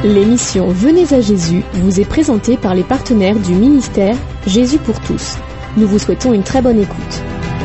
L'émission Venez à Jésus vous est présentée par les partenaires du ministère Jésus pour tous. Nous vous souhaitons une très bonne écoute.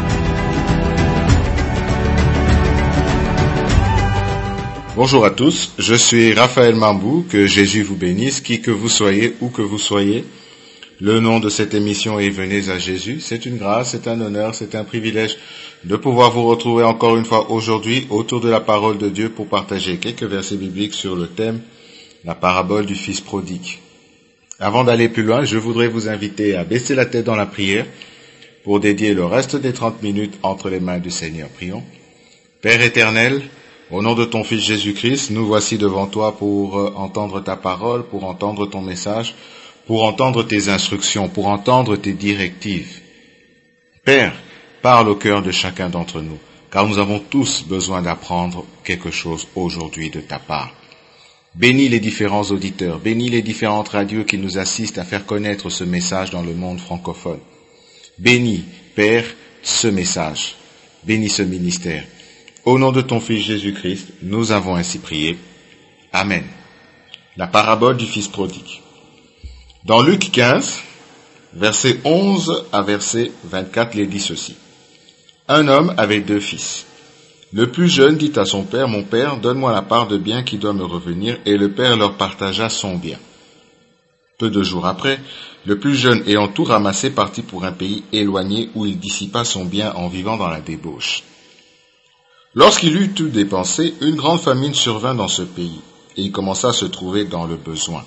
Bonjour à tous, je suis Raphaël Mambou, que Jésus vous bénisse, qui que vous soyez, où que vous soyez. Le nom de cette émission est Venez à Jésus. C'est une grâce, c'est un honneur, c'est un privilège de pouvoir vous retrouver encore une fois aujourd'hui autour de la parole de Dieu pour partager quelques versets bibliques sur le thème la parabole du fils prodigue. Avant d'aller plus loin, je voudrais vous inviter à baisser la tête dans la prière pour dédier le reste des 30 minutes entre les mains du Seigneur. Prions. Père éternel, au nom de ton Fils Jésus-Christ, nous voici devant toi pour entendre ta parole, pour entendre ton message, pour entendre tes instructions, pour entendre tes directives. Père, parle au cœur de chacun d'entre nous, car nous avons tous besoin d'apprendre quelque chose aujourd'hui de ta part. Bénis les différents auditeurs, bénis les différentes radios qui nous assistent à faire connaître ce message dans le monde francophone. Bénis, Père, ce message, bénis ce ministère. Au nom de ton Fils Jésus-Christ, nous avons ainsi prié. Amen. La parabole du fils prodigue. Dans Luc 15, versets 11 à verset 24, il est dit ceci. Un homme avait 2 fils. Le plus jeune dit à son père, « Mon père, donne-moi la part de bien qui doit me revenir. » Et le père leur partagea son bien. Peu de jours après, le plus jeune ayant tout ramassé partit pour un pays éloigné où il dissipa son bien en vivant dans la débauche. Lorsqu'il eut tout dépensé, une grande famine survint dans ce pays, et il commença à se trouver dans le besoin.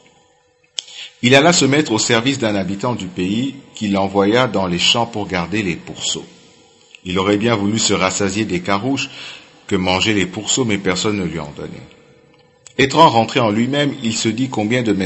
Il alla se mettre au service d'un habitant du pays qui l'envoya dans les champs pour garder les pourceaux. Il aurait bien voulu se rassasier des carouches que mangeaient les pourceaux, mais personne ne lui en donnait. Étant rentré en lui-même, il se dit combien de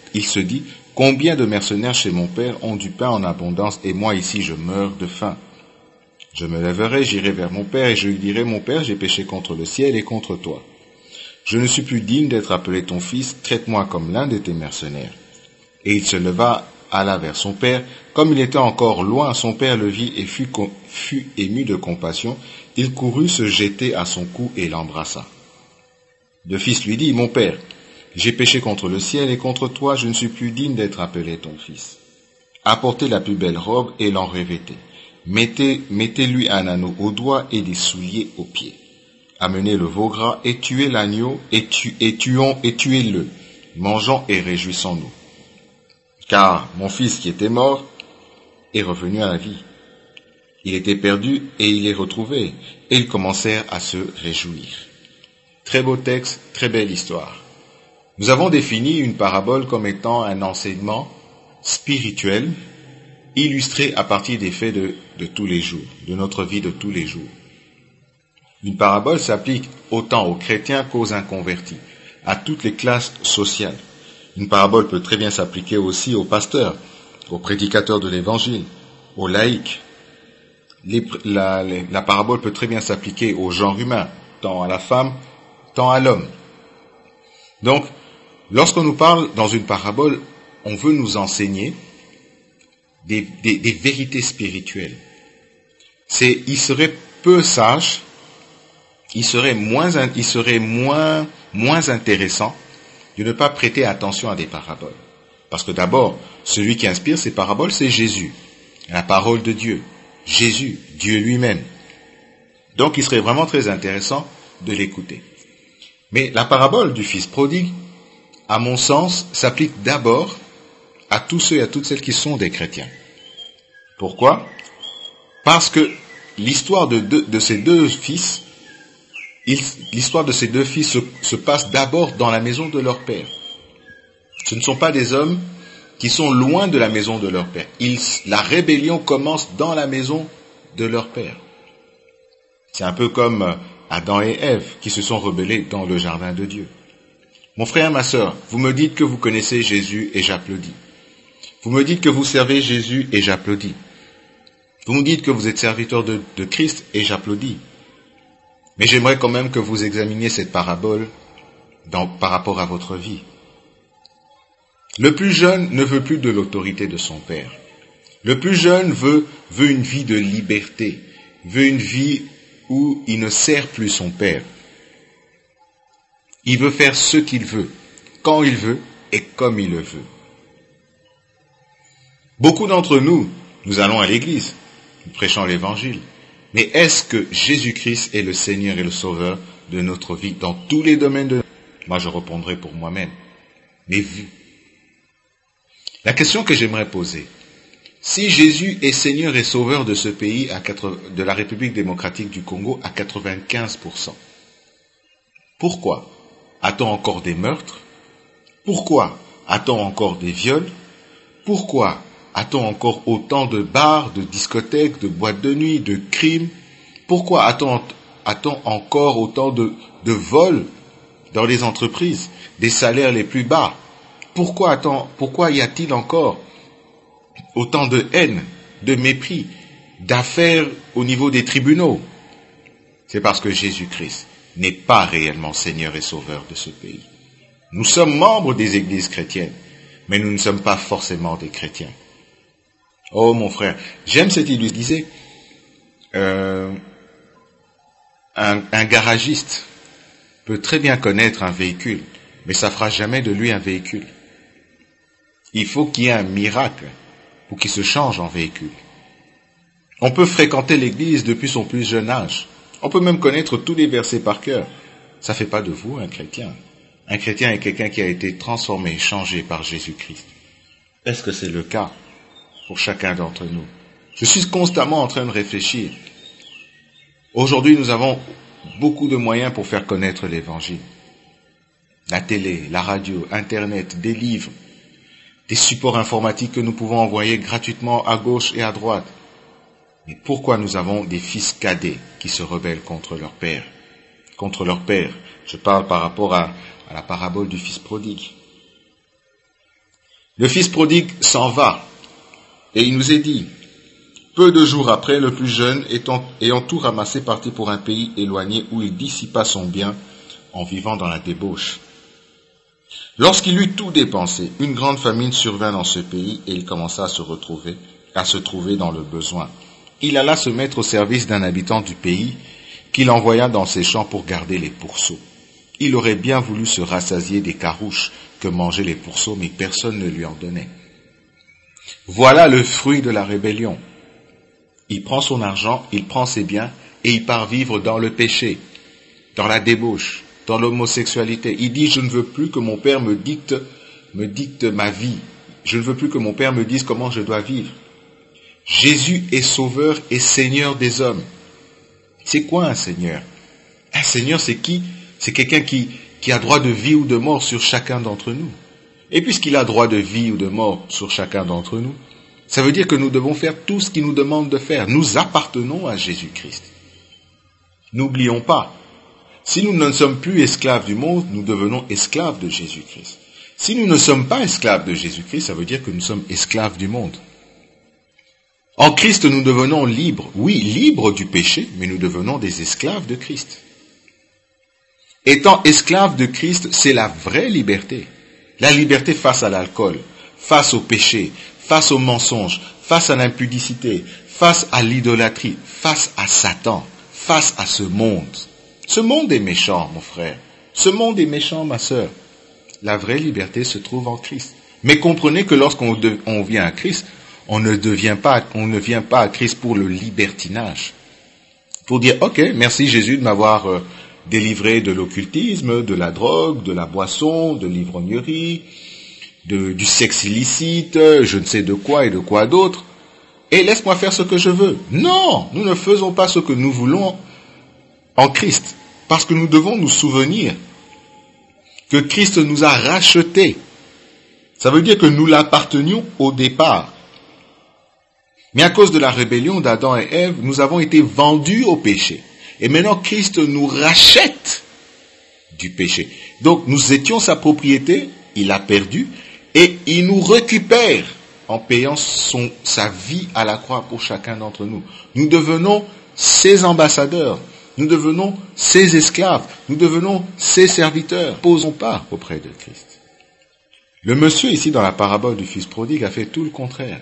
mercenaires chez mon père ont du pain en abondance, et moi ici je meurs de faim. Je me lèverai, j'irai vers mon père, et je lui dirai, mon père, j'ai péché contre le ciel et contre toi. Je ne suis plus digne d'être appelé ton fils, traite-moi comme l'un de tes mercenaires. Et il se leva, alla vers son père. Comme il était encore loin, son père le vit et fut ému de compassion. Il courut se jeter à son cou et l'embrassa. Le fils lui dit, « Mon père, j'ai péché contre le ciel et contre toi, je ne suis plus digne d'être appelé ton fils. Apportez la plus belle robe et l'en revêtez. Mettez-lui un anneau au doigt et des souliers aux pieds. Amenez le veau gras et tuez l'agneau et tuez-le. Mangeons et réjouissons-nous. Car mon fils qui était mort est revenu à la vie. Il était perdu et il est retrouvé. Et ils commencèrent à se réjouir. » Très beau texte, très belle histoire. Nous avons défini une parabole comme étant un enseignement spirituel illustré à partir des faits de tous les jours, de notre vie de tous les jours. Une parabole s'applique autant aux chrétiens qu'aux inconvertis, à toutes les classes sociales. Une parabole peut très bien s'appliquer aussi aux pasteurs, aux prédicateurs de l'évangile, aux laïcs. La parabole peut très bien s'appliquer au genre humain, tant à la femme, tant à l'homme. Donc, lorsqu'on nous parle dans une parabole, on veut nous enseigner des vérités spirituelles. Il serait peu sage, il serait moins intéressant de ne pas prêter attention à des paraboles. Parce que d'abord, celui qui inspire ces paraboles, c'est Jésus, la parole de Dieu, Jésus, Dieu lui-même. Donc il serait vraiment très intéressant de l'écouter. Mais la parabole du fils prodigue, à mon sens, s'applique d'abord à tous ceux et à toutes celles qui sont des chrétiens. Pourquoi ? Parce que l'histoire de ces deux fils se passe d'abord dans la maison de leur père. Ce ne sont pas des hommes qui sont loin de la maison de leur père. La rébellion commence dans la maison de leur père. C'est un peu comme Adam et Ève qui se sont rebellés dans le jardin de Dieu. Mon frère, ma sœur, vous me dites que vous connaissez Jésus et j'applaudis. Vous me dites que vous servez Jésus et j'applaudis. Vous me dites que vous êtes serviteur de Christ et j'applaudis. Mais j'aimerais quand même que vous examiniez cette parabole par rapport à votre vie. Le plus jeune ne veut plus de l'autorité de son père. Le plus jeune veut une vie de liberté, veut une vie où il ne sert plus son père. Il veut faire ce qu'il veut, quand il veut et comme il le veut. Beaucoup d'entre nous, nous allons à l'église, nous prêchons l'évangile. Mais est-ce que Jésus-Christ est le Seigneur et le Sauveur de notre vie dans tous les domaines de... Moi, je répondrai pour moi-même. Mais vous, la question que j'aimerais poser, si Jésus est Seigneur et Sauveur de ce pays, de la République démocratique du Congo, à 95%, pourquoi a-t-on encore des meurtres? Pourquoi a-t-on encore des viols? Pourquoi a-t-on encore autant de bars, de discothèques, de boîtes de nuit, de crimes? Pourquoi a-t-on encore autant de vols dans les entreprises, des salaires les plus bas? Pourquoi y a-t-il encore autant de haine, de mépris, d'affaires au niveau des tribunaux? C'est parce que Jésus-Christ n'est pas réellement Seigneur et Sauveur de ce pays. Nous sommes membres des églises chrétiennes, mais nous ne sommes pas forcément des chrétiens. Oh mon frère, j'aime cette illustration. Un garagiste peut très bien connaître un véhicule, mais ça ne fera jamais de lui un véhicule. Il faut qu'il y ait un miracle pour qu'il se change en véhicule. On peut fréquenter l'église depuis son plus jeune âge. On peut même connaître tous les versets par cœur. Ça ne fait pas de vous un chrétien. Un chrétien est quelqu'un qui a été transformé, changé par Jésus-Christ. Est-ce que c'est le cas pour chacun d'entre nous? Je suis constamment en train de réfléchir. Aujourd'hui, nous avons beaucoup de moyens pour faire connaître l'Évangile. La télé, la radio, Internet, des livres, des supports informatiques que nous pouvons envoyer gratuitement à gauche et à droite. Mais pourquoi nous avons des fils cadets qui se rebellent contre leur père? Contre leur père. Je parle par rapport à la parabole du fils prodigue. Le fils prodigue s'en va. Et il nous est dit, peu de jours après, le plus jeune, ayant tout ramassé, partit pour un pays éloigné où il dissipa son bien en vivant dans la débauche. Lorsqu'il eut tout dépensé, une grande famine survint dans ce pays et il commença à se trouver dans le besoin. Il alla se mettre au service d'un habitant du pays qu'il envoya dans ses champs pour garder les pourceaux. Il aurait bien voulu se rassasier des carouches que mangeaient les pourceaux, mais personne ne lui en donnait. Voilà le fruit de la rébellion. Il prend son argent, il prend ses biens et il part vivre dans le péché, dans la débauche, dans l'homosexualité. Il dit, je ne veux plus que mon père me dicte ma vie. Je ne veux plus que mon père me dise comment je dois vivre. Jésus est sauveur et Seigneur des hommes. C'est quoi un Seigneur? Un Seigneur, c'est qui? C'est quelqu'un qui a droit de vie ou de mort sur chacun d'entre nous. Et puisqu'il a droit de vie ou de mort sur chacun d'entre nous, ça veut dire que nous devons faire tout ce qu'il nous demande de faire. Nous appartenons à Jésus-Christ. N'oublions pas, si nous ne sommes plus esclaves du monde, nous devenons esclaves de Jésus-Christ. Si nous ne sommes pas esclaves de Jésus-Christ, ça veut dire que nous sommes esclaves du monde. En Christ, nous devenons libres. Oui, libres du péché, mais nous devenons des esclaves de Christ. Étant esclaves de Christ, c'est la vraie liberté. La liberté face à l'alcool, face au péché, face au mensonge, face à l'impudicité, face à l'idolâtrie, face à Satan, face à ce monde. Ce monde est méchant, mon frère. Ce monde est méchant, ma sœur. La vraie liberté se trouve en Christ. Mais comprenez que lorsqu'on vient à Christ, on ne vient pas à Christ pour le libertinage. Pour dire, ok, merci Jésus de m'avoir délivré de l'occultisme, de la drogue, de la boisson, de l'ivrognerie, du sexe illicite, je ne sais de quoi et de quoi d'autre, et laisse-moi faire ce que je veux. Non, nous ne faisons pas ce que nous voulons en Christ, parce que nous devons nous souvenir que Christ nous a rachetés. Ça veut dire que nous l'appartenions au départ. Mais à cause de la rébellion d'Adam et Ève, nous avons été vendus au péché. Et maintenant, Christ nous rachète du péché. Donc, nous étions sa propriété, il l'a perdu, et il nous récupère en payant sa vie à la croix pour chacun d'entre nous. Nous devenons ses ambassadeurs, nous devenons ses esclaves, nous devenons ses serviteurs. Posons pas auprès de Christ. Le monsieur ici dans la parabole du fils prodigue a fait tout le contraire.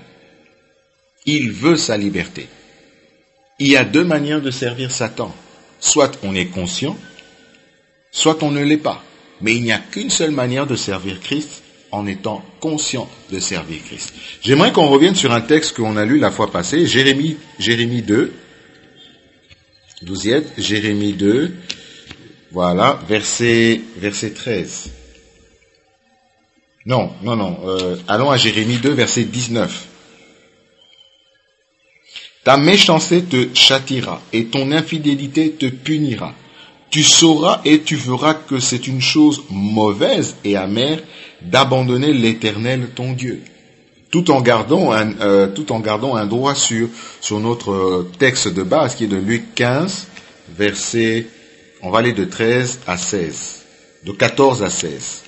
Il veut sa liberté. Il y a deux manières de servir Satan. Soit on est conscient, soit on ne l'est pas. Mais il n'y a qu'une seule manière de servir Christ, en étant conscient de servir Christ. J'aimerais qu'on revienne sur un texte qu'on a lu la fois passée, Jérémie 2. Vous y êtes, Jérémie 2, voilà, verset 13. Non, allons à Jérémie 2, verset 19. Ta méchanceté te châtira et ton infidélité te punira. Tu sauras et tu verras que c'est une chose mauvaise et amère d'abandonner l'Éternel ton Dieu. Tout en gardant un droit sur notre texte de base qui est de Luc 15, verset, on va aller de 13 à 16, de 14 à 16.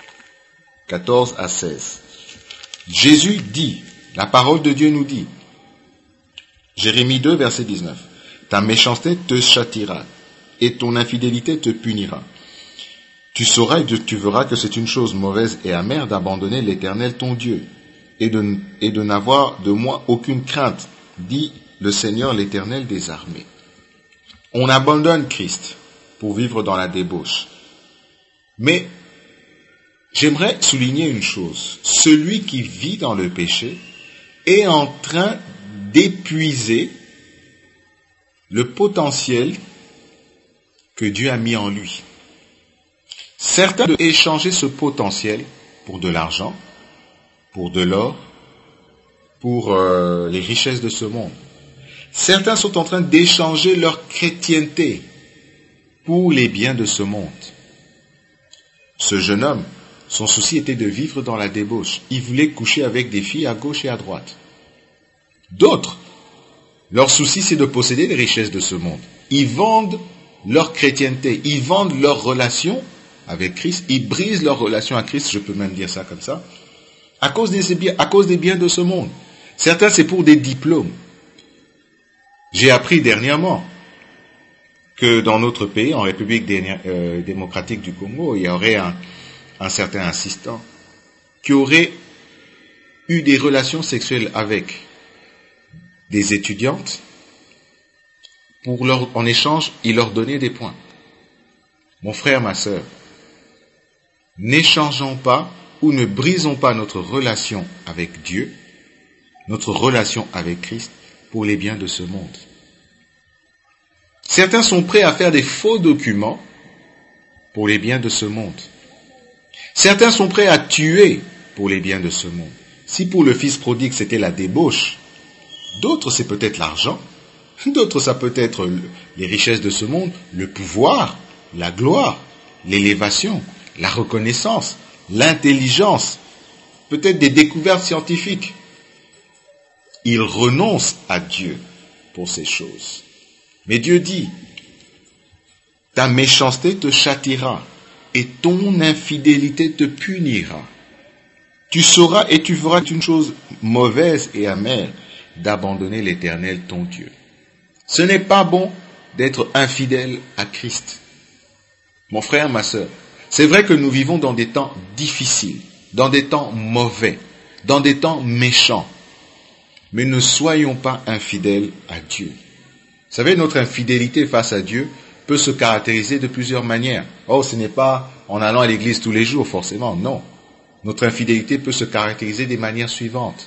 14 à 16. Jésus dit, la parole de Dieu nous dit, Jérémie 2, verset 19, ta méchanceté te châtira et ton infidélité te punira. Tu sauras et tu verras que c'est une chose mauvaise et amère d'abandonner l'Éternel ton Dieu et de n'avoir de moi aucune crainte, dit le Seigneur l'Éternel des armées. On abandonne Christ pour vivre dans la débauche. Mais j'aimerais souligner une chose. Celui qui vit dans le péché est en train d'épuiser le potentiel que Dieu a mis en lui. Certains doivent échanger ce potentiel pour de l'argent, pour de l'or, pour les richesses de ce monde. Certains sont en train d'échanger leur chrétienté pour les biens de ce monde. Ce jeune homme, son souci était de vivre dans la débauche. Il voulait coucher avec des filles à gauche et à droite. D'autres, leur souci c'est de posséder les richesses de ce monde. Ils vendent leur chrétienté, ils vendent leur relation avec Christ, ils brisent leur relation à Christ, je peux même dire ça comme ça, à cause des biens de ce monde. Certains c'est pour des diplômes. J'ai appris dernièrement que dans notre pays, en République démocratique du Congo, il y aurait un certain assistant qui aurait eu des relations sexuelles avec des étudiantes. En échange, il leur donnait des points. Mon frère, ma sœur, n'échangeons pas ou ne brisons pas notre relation avec Dieu, notre relation avec Christ, pour les biens de ce monde. Certains sont prêts à faire des faux documents pour les biens de ce monde. Certains sont prêts à tuer pour les biens de ce monde. Si pour le fils prodigue c'était la débauche, d'autres c'est peut-être l'argent, d'autres ça peut être les richesses de ce monde, le pouvoir, la gloire, l'élévation, la reconnaissance, l'intelligence, peut-être des découvertes scientifiques. Ils renoncent à Dieu pour ces choses. Mais Dieu dit, ta méchanceté te châtira et ton infidélité te punira. Tu sauras et tu verras une chose mauvaise et amère d'abandonner l'Éternel ton Dieu. Ce n'est pas bon d'être infidèle à Christ. Mon frère, ma sœur, c'est vrai que nous vivons dans des temps difficiles, dans des temps mauvais, dans des temps méchants. Mais ne soyons pas infidèles à Dieu. Vous savez, notre infidélité face à Dieu peut se caractériser de plusieurs manières. Oh, ce n'est pas en allant à l'église tous les jours, forcément, non. Notre infidélité peut se caractériser des manières suivantes.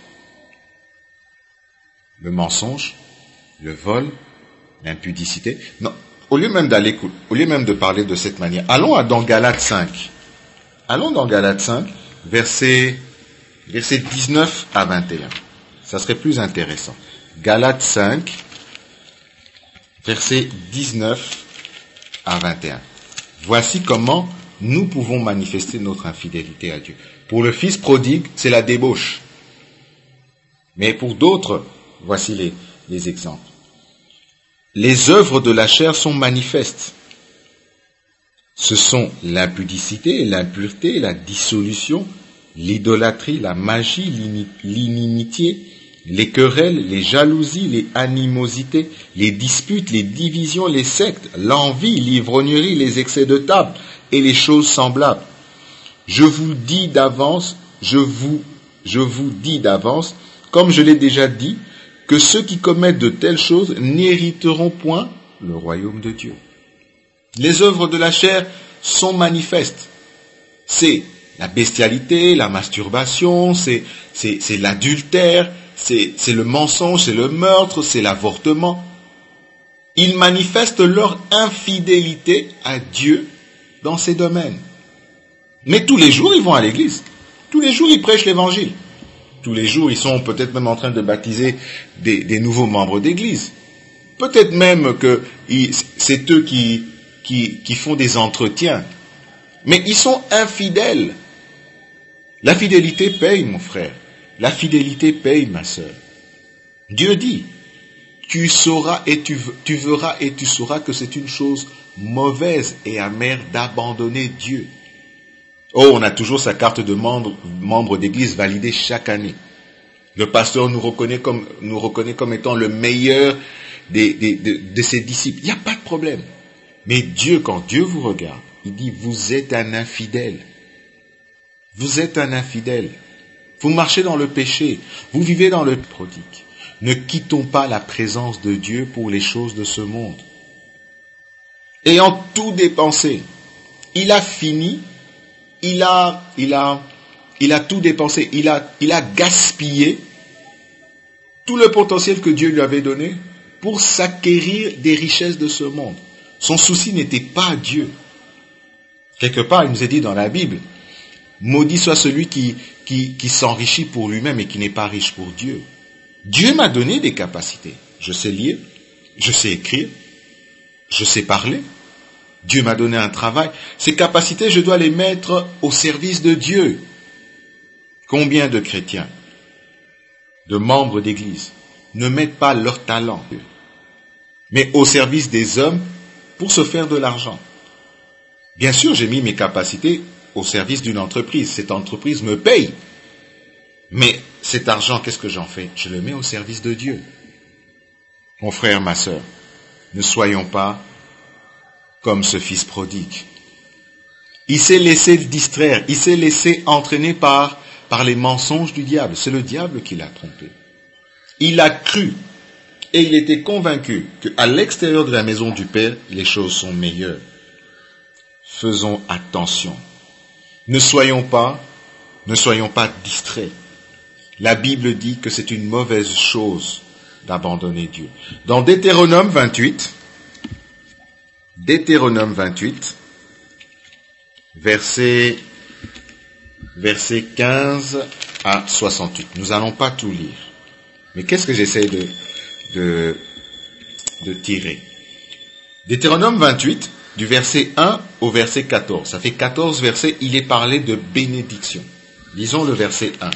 Le mensonge, le vol, l'impudicité. Non, au lieu même de parler de cette manière, allons dans Galates 5. Allons dans Galates 5, versets 19 à 21. Ça serait plus intéressant. Galates 5, versets 19 à 21. Voici comment nous pouvons manifester notre infidélité à Dieu. Pour le fils prodigue, c'est la débauche. Mais pour d'autres, voici les exemples. Les œuvres de la chair sont manifestes. Ce sont l'impudicité, l'impureté, la dissolution, l'idolâtrie, la magie, l'inimitié, les querelles, les jalousies, les animosités, les disputes, les divisions, les sectes, l'envie, l'ivrognerie, les excès de table et les choses semblables. Je vous dis d'avance, comme je l'ai déjà dit, que ceux qui commettent de telles choses n'hériteront point le royaume de Dieu. Les œuvres de la chair sont manifestes. C'est la bestialité, la masturbation, c'est l'adultère, c'est le mensonge, c'est le meurtre, c'est l'avortement. Ils manifestent leur infidélité à Dieu dans ces domaines. Mais tous les jours, ils vont à l'église. Tous les jours, ils prêchent l'évangile. Tous les jours, ils sont peut-être même en train de baptiser des nouveaux membres d'église. Peut-être même que c'est eux qui font des entretiens. Mais ils sont infidèles. La fidélité paye, mon frère. La fidélité paye, ma sœur. Dieu dit, tu sauras et tu verras et tu sauras que c'est une chose mauvaise et amère d'abandonner Dieu. Oh, on a toujours sa carte de membre d'église validée chaque année. Le pasteur nous reconnaît comme étant le meilleur de ses disciples. Il n'y a pas de problème. Mais Dieu, quand Dieu vous regarde, il dit, vous êtes un infidèle. Vous êtes un infidèle. Vous marchez dans le péché. Vous vivez dans le prodigue. Ne quittons pas la présence de Dieu pour les choses de ce monde. Ayant tout dépensé, il a fini, il a tout dépensé, il a gaspillé tout le potentiel que Dieu lui avait donné pour s'acquérir des richesses de ce monde. Son souci n'était pas Dieu. Quelque part, il nous est dit dans la Bible, maudit soit celui qui s'enrichit pour lui-même et qui n'est pas riche pour Dieu. Dieu m'a donné des capacités. Je sais lire, je sais écrire, je sais parler. Dieu m'a donné un travail. Ces capacités, je dois les mettre au service de Dieu. Combien de chrétiens, de membres d'église, ne mettent pas leur talent, mais au service des hommes pour se faire de l'argent? Bien sûr, j'ai mis mes capacités au service d'une entreprise. Cette entreprise me paye. Mais cet argent, qu'est-ce que j'en fais? Je le mets au service de Dieu. Mon frère, ma sœur, ne soyons pas comme ce fils prodigue. Il s'est laissé distraire, il s'est laissé entraîner par les mensonges du diable. C'est le diable qui l'a trompé. Il a cru et il était convaincu qu'à l'extérieur de la maison du Père, les choses sont meilleures. Faisons attention. Ne soyons pas distraits. La Bible dit que c'est une mauvaise chose d'abandonner Dieu. Dans Deutéronome 28, versets 15 à 68. Nous n'allons pas tout lire. Mais qu'est-ce que j'essaie de tirer? Deutéronome 28, du verset 1 au verset 14. Ça fait 14 versets, il est parlé de bénédiction. Lisons le verset 1.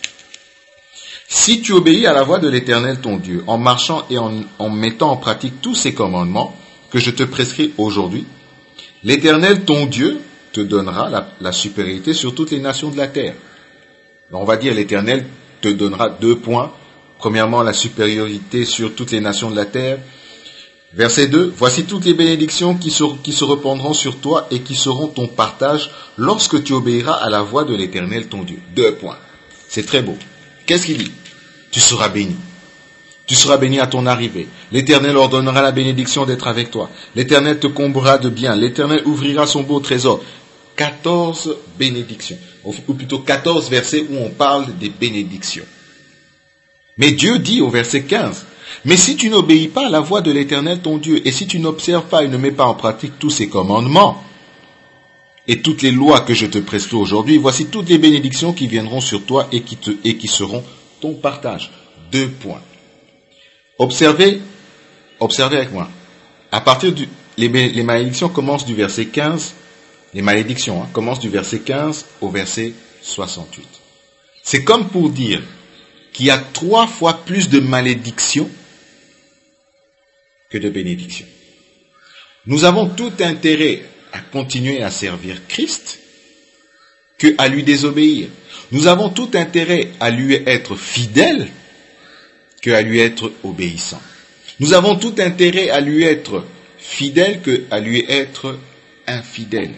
Si tu obéis à la voix de l'Éternel ton Dieu, en marchant et en mettant en pratique tous ses commandements que je te prescris aujourd'hui, l'Éternel ton Dieu te donnera la supériorité sur toutes les nations de la terre. Alors on va dire l'Éternel te donnera 2 points. Premièrement, la supériorité sur toutes les nations de la terre. Verset 2, voici toutes les bénédictions qui se répandront sur toi et qui seront ton partage lorsque tu obéiras à la voix de l'Éternel ton Dieu. 2 points. C'est très beau. Qu'est-ce qu'il dit? Tu seras béni. Tu seras béni à ton arrivée. L'Éternel ordonnera la bénédiction d'être avec toi. L'Éternel te comblera de bien. L'Éternel ouvrira son beau trésor. 14 bénédictions. Ou plutôt 14 versets où on parle des bénédictions. Mais Dieu dit au verset 15, mais si tu n'obéis pas à la voix de l'Éternel ton Dieu, et si tu n'observes pas et ne mets pas en pratique tous ses commandements, et toutes les lois que je te prescris aujourd'hui, voici toutes les bénédictions qui viendront sur toi et qui seront ton partage. 2 points. Observez avec moi. À partir les malédictions commencent du verset 15, les malédictions commencent du verset 15 au verset 68. C'est comme pour dire qu'il y a 3 fois plus de malédictions que de bénédictions. Nous avons tout intérêt à continuer à servir Christ que à lui désobéir. Nous avons tout intérêt à lui être fidèle que à lui être obéissant. Nous avons tout intérêt à lui être fidèle que à lui être infidèle.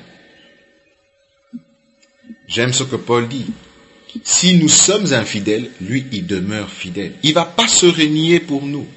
J'aime ce que Paul dit. Si nous sommes infidèles, lui, il demeure fidèle. Il ne va pas se renier pour nous.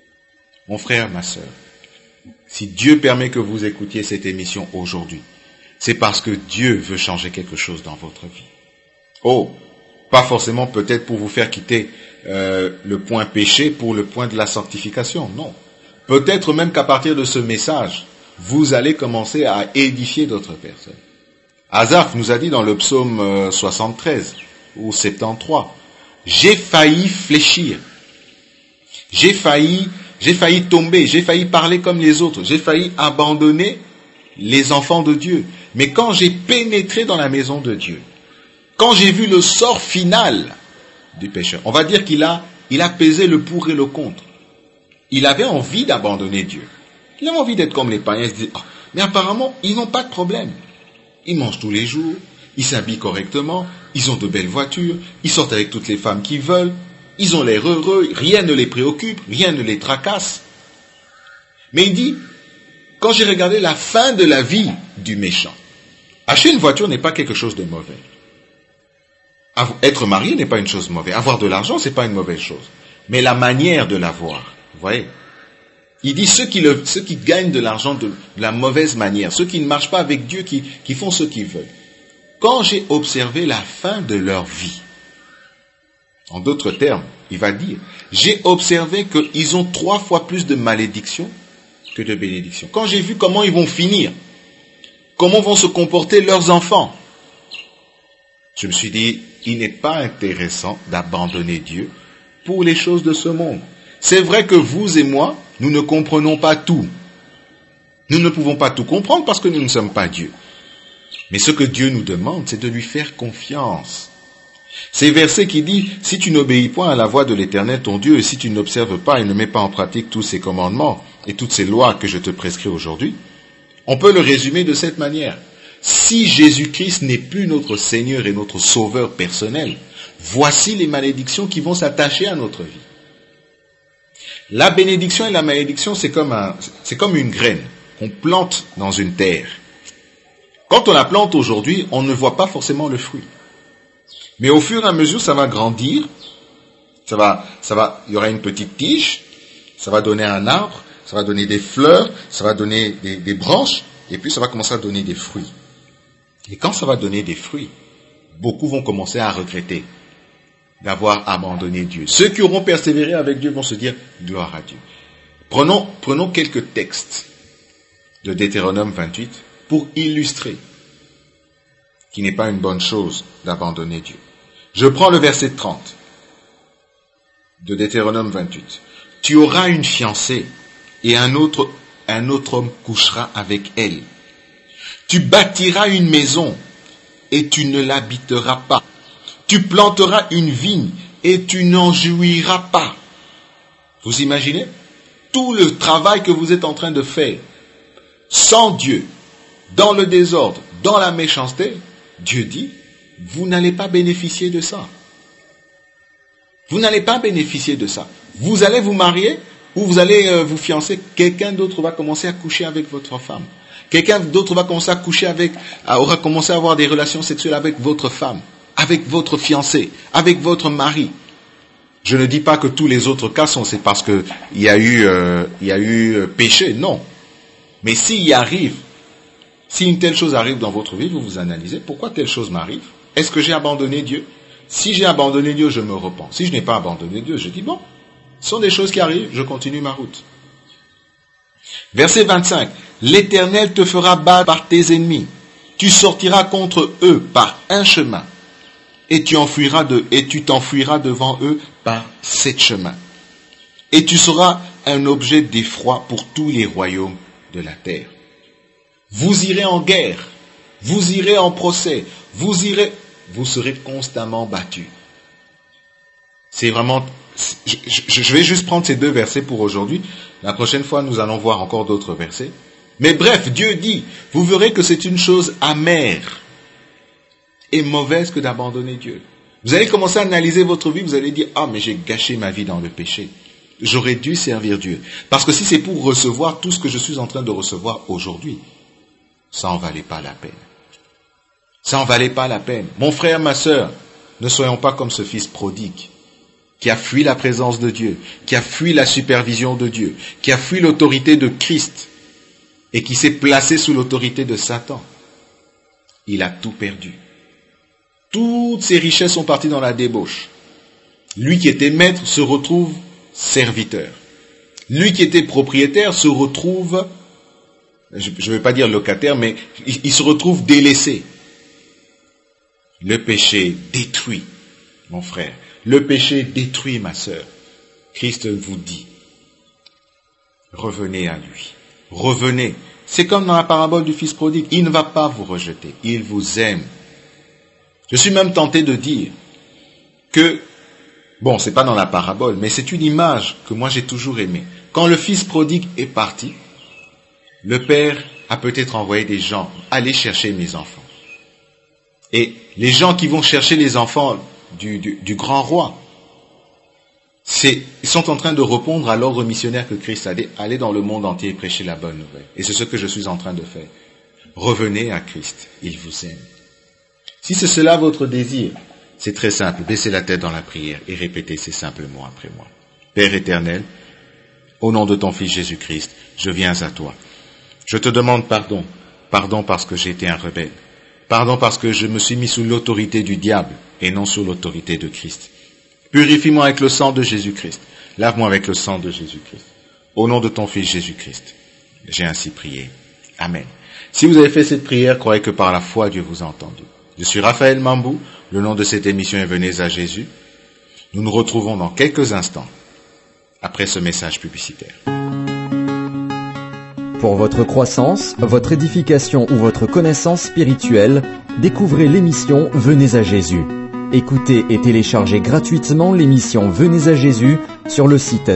Mon frère, ma sœur, si Dieu permet que vous écoutiez cette émission aujourd'hui, c'est parce que Dieu veut changer quelque chose dans votre vie. Oh, pas forcément peut-être pour vous faire quitter le point péché pour le point de la sanctification, non. Peut-être même qu'à partir de ce message, vous allez commencer à édifier d'autres personnes. Asaph nous a dit dans le psaume 73 ou 73, j'ai failli fléchir, j'ai failli tomber, j'ai failli parler comme les autres, j'ai failli abandonner les enfants de Dieu. Mais quand j'ai pénétré dans la maison de Dieu, quand j'ai vu le sort final du pécheur, on va dire qu'il a pesé le pour et le contre. Il avait envie d'abandonner Dieu. Il avait envie d'être comme les païens. Il se dit, oh, mais apparemment, ils n'ont pas de problème. Ils mangent tous les jours, ils s'habillent correctement, ils ont de belles voitures, ils sortent avec toutes les femmes qu'ils veulent, ils ont l'air heureux, rien ne les préoccupe, rien ne les tracasse. Mais il dit, quand j'ai regardé la fin de la vie du méchant, acheter une voiture n'est pas quelque chose de mauvais. Être marié n'est pas une chose mauvaise. Avoir de l'argent, c'est pas une mauvaise chose. Mais la manière de l'avoir, vous voyez. Il dit ceux qui gagnent de l'argent de la mauvaise manière, ceux qui ne marchent pas avec Dieu, qui font ce qu'ils veulent. Quand j'ai observé la fin de leur vie, en d'autres termes, il va dire, j'ai observé qu'ils ont 3 fois plus de malédictions que de bénédictions. Quand j'ai vu comment ils vont finir, comment vont se comporter leurs enfants, je me suis dit, il n'est pas intéressant d'abandonner Dieu pour les choses de ce monde. C'est vrai que vous et moi, nous ne comprenons pas tout. Nous ne pouvons pas tout comprendre parce que nous ne sommes pas Dieu. Mais ce que Dieu nous demande, c'est de lui faire confiance. C'est verset qui dit, si tu n'obéis point à la voix de l'Éternel ton Dieu, et si tu n'observes pas et ne mets pas en pratique tous ses commandements et toutes ces lois que je te prescris aujourd'hui, on peut le résumer de cette manière. Si Jésus-Christ n'est plus notre Seigneur et notre Sauveur personnel, voici les malédictions qui vont s'attacher à notre vie. La bénédiction et la malédiction, c'est comme une graine qu'on plante dans une terre. Quand on la plante aujourd'hui, on ne voit pas forcément le fruit. Mais au fur et à mesure, ça va grandir, il y aura une petite tige, ça va donner un arbre, ça va donner des fleurs, ça va donner des branches, et puis ça va commencer à donner des fruits. Et quand ça va donner des fruits, beaucoup vont commencer à regretter d'avoir abandonné Dieu. Ceux qui auront persévéré avec Dieu vont se dire gloire à Dieu. Prenons quelques textes de Deutéronome 28 pour illustrer qu'il n'est pas une bonne chose d'abandonner Dieu. Je prends le verset 30 de Deutéronome 28. Tu auras une fiancée et un autre homme couchera avec elle. Tu bâtiras une maison et tu ne l'habiteras pas. Tu planteras une vigne et tu n'en jouiras pas. Vous imaginez? Tout le travail que vous êtes en train de faire sans Dieu, dans le désordre, dans la méchanceté, Dieu dit, vous n'allez pas bénéficier de ça. Vous n'allez pas bénéficier de ça. Vous allez vous marier ou vous allez vous fiancer, quelqu'un d'autre va commencer à coucher avec votre femme. Quelqu'un d'autre va commencer à aura commencé à avoir des relations sexuelles avec votre femme, avec votre fiancé, avec votre mari. Je ne dis pas que tous les autres cas c'est parce que il y a eu péché, non. Mais si une telle chose arrive dans votre vie, vous vous analysez, pourquoi telle chose m'arrive? Est-ce que j'ai abandonné Dieu? Si j'ai abandonné Dieu, je me repens. Si je n'ai pas abandonné Dieu, je dis bon, ce sont des choses qui arrivent, je continue ma route. Verset 25. L'Éternel te fera battre par tes ennemis. Tu sortiras contre eux par un chemin. Et tu t'enfuiras devant eux par 7 chemins. Et tu seras un objet d'effroi pour tous les royaumes de la terre. Vous irez en guerre. Vous irez en procès. Vous serez constamment battus. C'est vraiment... Je vais juste prendre ces 2 versets pour aujourd'hui. La prochaine fois, nous allons voir encore d'autres versets. Mais bref, Dieu dit, vous verrez que c'est une chose amère et mauvaise que d'abandonner Dieu. Vous allez commencer à analyser votre vie, vous allez dire, ah, mais j'ai gâché ma vie dans le péché. J'aurais dû servir Dieu. Parce que si c'est pour recevoir tout ce que je suis en train de recevoir aujourd'hui, ça en valait pas la peine. Ça en valait pas la peine. Mon frère, ma sœur, ne soyons pas comme ce fils prodigue qui a fui la présence de Dieu, qui a fui la supervision de Dieu, qui a fui l'autorité de Christ et qui s'est placé sous l'autorité de Satan. il a tout perdu. Toutes ses richesses sont parties dans la débauche. Lui qui était maître se retrouve serviteur. Lui qui était propriétaire se retrouve, je ne vais pas dire locataire, mais il se retrouve délaissé. Le péché détruit, mon frère. Le péché détruit, ma sœur. Christ vous dit, revenez à lui. Revenez. C'est comme dans la parabole du fils prodigue. Il ne va pas vous rejeter. Il vous aime. Je suis même tenté de dire que, bon, c'est pas dans la parabole, mais c'est une image que moi j'ai toujours aimée. Quand le fils prodigue est parti, le père a peut-être envoyé des gens, allez chercher mes enfants. Et les gens qui vont chercher les enfants du grand roi, ils sont en train de répondre à l'ordre missionnaire que Christ a dit, allez dans le monde entier et prêcher la bonne nouvelle. Et c'est ce que je suis en train de faire. Revenez à Christ, il vous aime. Si c'est cela votre désir, c'est très simple, baissez la tête dans la prière et répétez ces simples mots après moi. Père éternel, au nom de ton Fils Jésus-Christ, je viens à toi. Je te demande pardon. Pardon parce que j'ai été un rebelle. Pardon parce que je me suis mis sous l'autorité du diable et non sous l'autorité de Christ. Purifie-moi avec le sang de Jésus-Christ. Lave-moi avec le sang de Jésus-Christ. Au nom de ton Fils Jésus-Christ, j'ai ainsi prié. Amen. Si vous avez fait cette prière, croyez que par la foi, Dieu vous a entendu. Je suis Raphaël Mambou. Le nom de cette émission est Venez à Jésus. Nous nous retrouvons dans quelques instants après ce message publicitaire. Pour votre croissance, votre édification ou votre connaissance spirituelle, découvrez l'émission Venez à Jésus. Écoutez et téléchargez gratuitement l'émission Venez à Jésus sur le site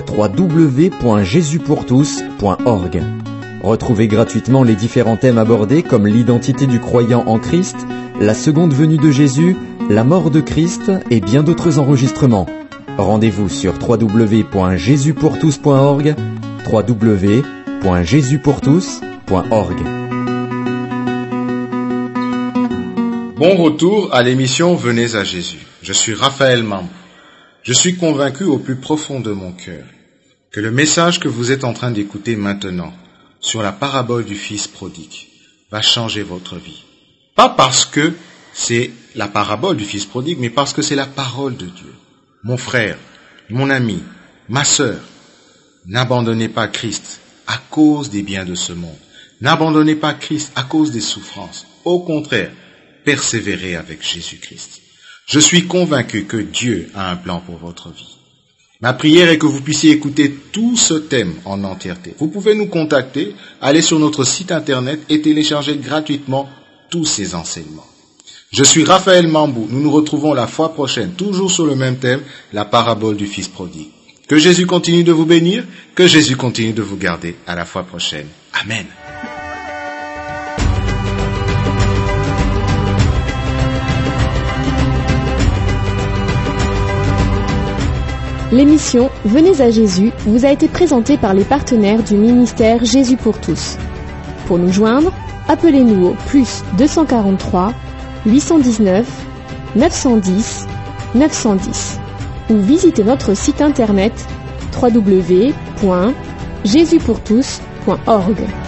www.jesuspourtous.org. Retrouvez gratuitement les différents thèmes abordés comme l'identité du croyant en Christ, la seconde venue de Jésus, la mort de Christ et bien d'autres enregistrements. Rendez-vous sur www.jesuspourtous.org, www.jesuspourtous.org. Bon retour à l'émission Venez à Jésus. Je suis Raphaël Mambou. Je suis convaincu au plus profond de mon cœur que le message que vous êtes en train d'écouter maintenant sur la parabole du fils prodigue va changer votre vie. Pas parce que c'est la parabole du fils prodigue, mais parce que c'est la parole de Dieu. Mon frère, mon ami, ma sœur, n'abandonnez pas Christ à cause des biens de ce monde. N'abandonnez pas Christ à cause des souffrances. Au contraire, persévérez avec Jésus-Christ. Je suis convaincu que Dieu a un plan pour votre vie. Ma prière est que vous puissiez écouter tout ce thème en entièreté. Vous pouvez nous contacter, aller sur notre site internet et télécharger gratuitement tous ces enseignements. Je suis Raphaël Mambou. Nous nous retrouvons la fois prochaine, toujours sur le même thème, la parabole du fils prodigue. Que Jésus continue de vous bénir, que Jésus continue de vous garder. À la fois prochaine. Amen. L'émission Venez à Jésus vous a été présentée par les partenaires du ministère Jésus pour tous. Pour nous joindre, appelez-nous au +243 819 910 910 ou visitez notre site internet www.jesuspourtous.org.